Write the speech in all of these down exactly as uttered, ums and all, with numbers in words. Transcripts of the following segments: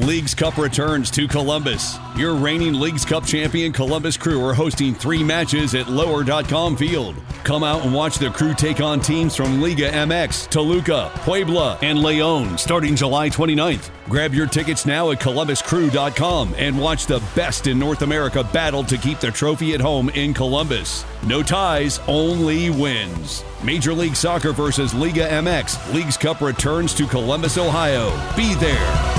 Leagues Cup returns to Columbus. Your reigning Leagues Cup champion Columbus Crew are hosting three matches at lower dot com Field. Come out and watch the Crew take on teams from Liga M X, Toluca, Puebla, and León starting July twenty-ninth. Grab your tickets now at columbus crew dot com and watch the best in North America battle to keep the trophy at home in Columbus. No ties, only wins. Major League Soccer versus Liga M X. Leagues Cup returns to Columbus, Ohio. Be there.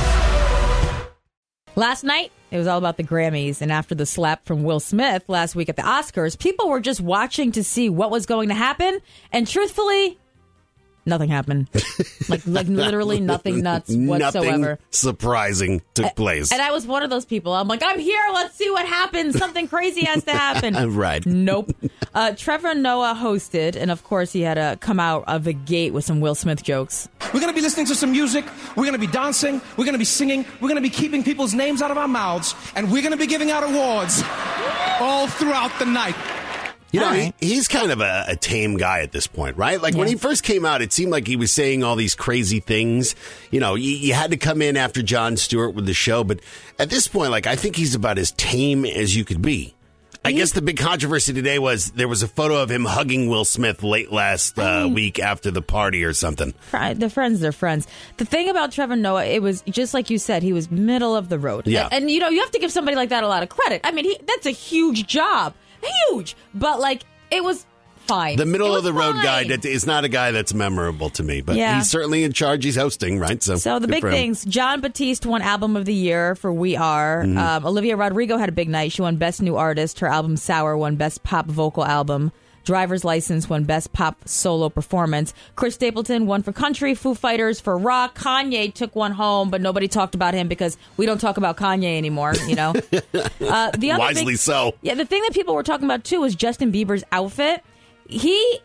Last night, it was all about the Grammys, and after the slap from Will Smith last week at the Oscars, people were just watching to see what was going to happen, and truthfully, nothing happened. Like, like literally nothing nuts whatsoever. Nothing surprising took place. And I was one of those people. I'm like, I'm here. Let's see what happens. Something crazy has to happen. Right. Nope. Uh, Trevor Noah hosted, and of course, he had to come out of the gate with some Will Smith jokes. We're going to be listening to some music. We're going to be dancing. We're going to be singing. We're going to be keeping people's names out of our mouths. And we're going to be giving out awards all throughout the night. You know, right. he, he's kind of a, a tame guy at this point, right? Like, yeah. when he first came out, it seemed like he was saying all these crazy things. You know, you, you had to come in after Jon Stewart with the show. But at this point, like, I think he's about as tame as you could be. I he, guess the big controversy today was there was a photo of him hugging Will Smith late last uh, I mean, week after the party or something. The friends, they're friends. The thing about Trevor Noah, it was just like you said, he was middle of the road. Yeah. And, and you know, you have to give somebody like that a lot of credit. I mean, he, that's a huge job. Huge. But, like, it was fine. The middle of the road fine. guy that is not a guy that's memorable to me, but yeah. he's certainly in charge. He's hosting, right? So, so the big things, Jon Batiste won Album of the Year for We Are. Mm-hmm. Um, Olivia Rodrigo had a big night. She won Best New Artist. Her album Sour won Best Pop Vocal Album. Driver's License won Best Pop Solo Performance. Chris Stapleton won for Country. Foo Fighters for Rock. Kanye took one home, but nobody talked about him because we don't talk about Kanye anymore, you know? uh, the other Wisely big, so. Yeah, the thing that people were talking about, too, was Justin Bieber's outfit. He,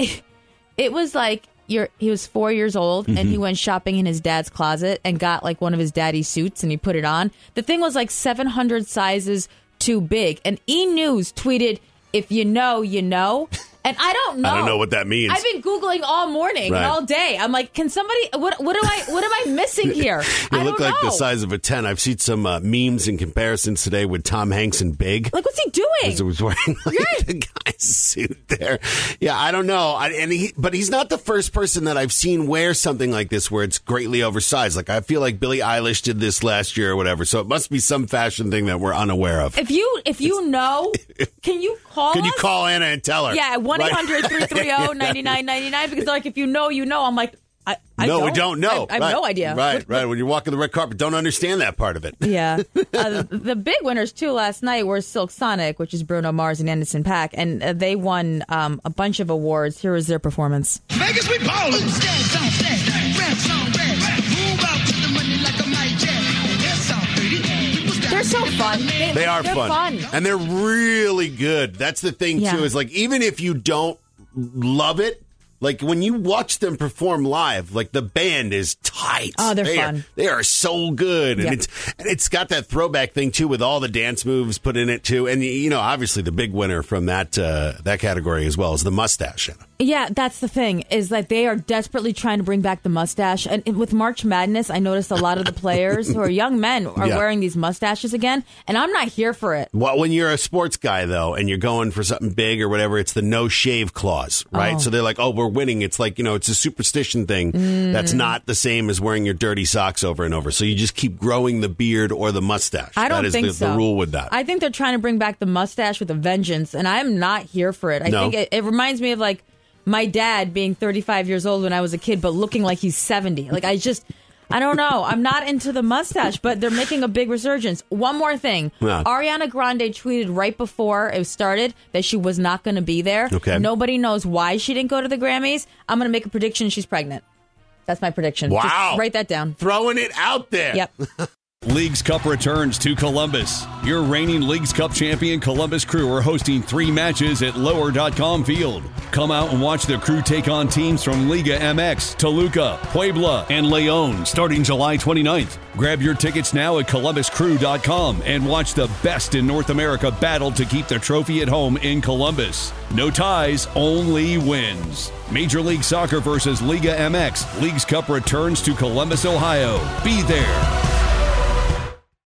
it was like, you're, he was four years old, mm-hmm. and he went shopping in his dad's closet and got, like, one of his daddy's suits, and he put it on. The thing was, like, seven hundred sizes too big. And E! News tweeted, if you know, you know. And I don't know. I don't know what that means. I've been Googling all morning right. and all day. I'm like, can somebody, what What do I, what am I missing here? You I look don't like know. the size of a ten. I've seen some uh, memes and comparisons today with Tom Hanks and Big. Like, what's he doing? He was wearing like, right. the guy's suit there. Yeah, I don't know. I, and he, but he's not the first person that I've seen wear something like this where it's greatly oversized. Like, I feel like Billie Eilish did this last year or whatever. So it must be some fashion thing that we're unaware of. If you, if you know, can you call Can us? you call Anna and tell her? Yeah, one eight hundred three three zero nine nine nine nine, because like if you know, you know. I'm like, I, I no, don't. we don't know. I, I have right. no idea. Right, what, right. When you're walking the red carpet, don't understand that part of it. Yeah. uh, the, the big winners, too, last night were Silk Sonic, which is Bruno Mars and Anderson .Paak, and uh, they won um, a bunch of awards. Here is their performance. Vegas, we ballin'. Stand, stand, stand. Rap song, rap. Move out to the money like a Mike Jackson. That's all pretty. They're so fun. They, They are they're fun. fun. And they're really good. That's the thing, Yeah. too, is like, even if you don't love it, like, when you watch them perform live, like, the band is tight. Oh, they're they fun. Are, they are so good. And Yep. it's and it's got that throwback thing, too, with all the dance moves put in it, too. And, you know, obviously the big winner from that uh, that category as well is the mustache. Yeah, that's the thing, is that they are desperately trying to bring back the mustache. And with March Madness, I noticed a lot of the players who are young men are Yeah. wearing these mustaches again, and I'm not here for it. Well, when you're a sports guy, though, and you're going for something big or whatever, it's the no shave clause, right? Oh. So they're like, oh, we're winning. It's like, you know, it's a superstition thing Mm. that's not the same as wearing your dirty socks over and over. So you just keep growing the beard or the mustache. I don't that is think the, so. the rule with that. I think they're trying to bring back the mustache with a vengeance, and I'm not here for it. I No. think it, it reminds me of, like, my dad being thirty-five years old when I was a kid, but looking like he's seventy. Like, I just, I don't know. I'm not into the mustache, but they're making a big resurgence. One more thing. Yeah. Ariana Grande tweeted right before it started that she was not going to be there. Okay. Nobody knows why she didn't go to the Grammys. I'm going to make a prediction. She's pregnant. That's my prediction. Wow. Just write that down. Throwing it out there. Yep. Leagues Cup returns to Columbus. Your reigning Leagues Cup champion Columbus Crew are hosting three matches at lower dot com Field. Come out and watch the Crew take on teams from Liga M X, Toluca, Puebla, and León starting July twenty-ninth. Grab your tickets now at columbus crew dot com and watch the best in North America battle to keep the trophy at home in Columbus. No ties, only wins. Major League Soccer versus Liga M X. Leagues Cup returns to Columbus, Ohio. Be there.